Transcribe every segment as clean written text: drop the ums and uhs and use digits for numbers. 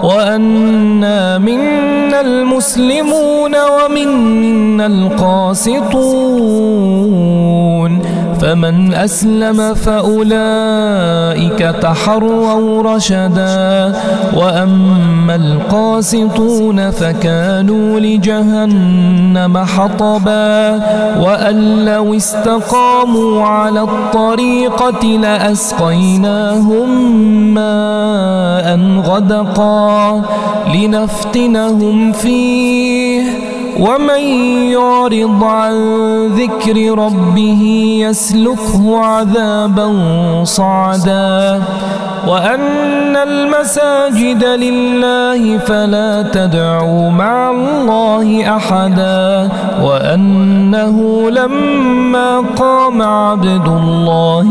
وأنا منا المسلمون ومنا القاسطون فمن أسلم فأولئك تحروا رشدا وأما القاسطون فكانوا لجهنم حطبا وأن لو استقاموا على الطريقة لأسقيناهم ماء غدقا لنفتنهم فيه ومن يعرض عن ذكر ربه يسلكه عذابا صعدا وأن المساجد لله فلا تدعوا مع الله أحدا وأنه لما قام عبد الله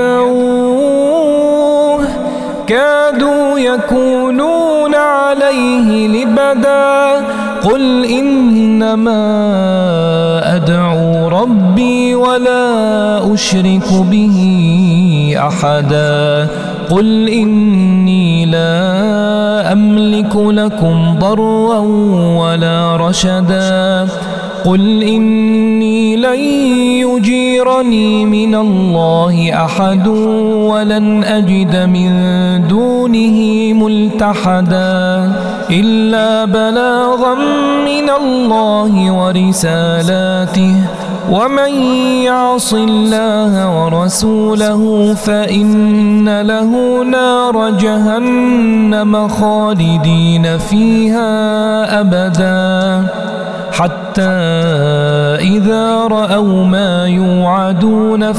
يدعوه كادوا يكونون عليه لبدا قل إنما أدعو ربي ولا أشرك به أحدا قل إني لا أملك لكم ضرا ولا رشدا قل إني لن يجيرني من الله أحد ولن أجد من دونه ملتحدا إلا بلاغا من الله ورسالاته ومن يعص الله ورسوله فإن له نار جهنم خالدين فيها أبدا حتى إذا رأوا ما يوعدون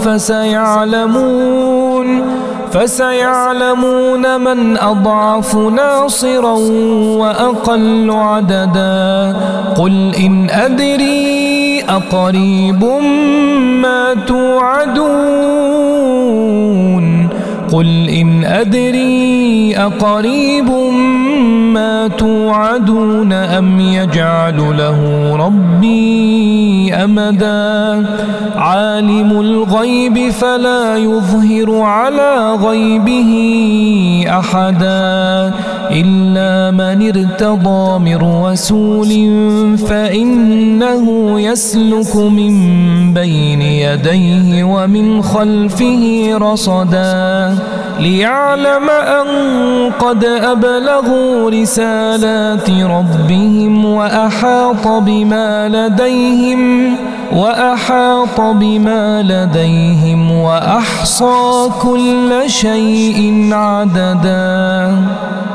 فسيعلمون من أضعف ناصرا وأقل عددا قل إن أدري أقريب ما توعدون قل إن أدري أقريب ما توعدون أم يجعل له ربي أمدا عالم الغيب فلا يظهر على غيبه أحدا إلا من ارتضى من رسول فإنه يسلك من بين يديه ومن خلفه رصدا ليعلم أن قد أبلغوا رسالات ربهم وأحاط بما لديهم وأحصى كل شيء عددا.